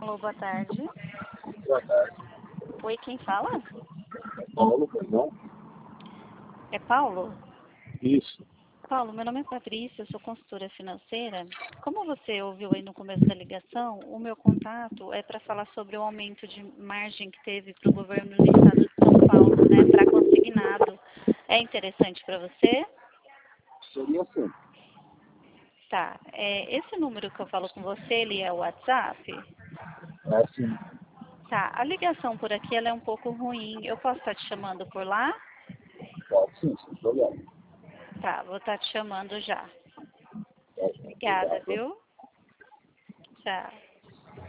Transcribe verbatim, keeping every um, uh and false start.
Alô, boa tarde. Boa tarde. Oi, quem fala? Paulo, perdão? É Paulo? Isso. Paulo, meu nome é Patrícia, eu sou consultora financeira. Como você ouviu aí no começo da ligação, o meu contato é para falar sobre o aumento de margem que teve para o governo do estado de São Paulo, né, para consignado. É interessante para você? Seria assim. Tá. É, esse número que eu falo com você, ele é o WhatsApp? É assim. Tá. A ligação por aqui ela é um pouco ruim. Eu posso estar te chamando por lá? Pode sim, sem problema. Tá, vou estar te chamando já. Pode, Obrigada, obrigado. viu? Tchau.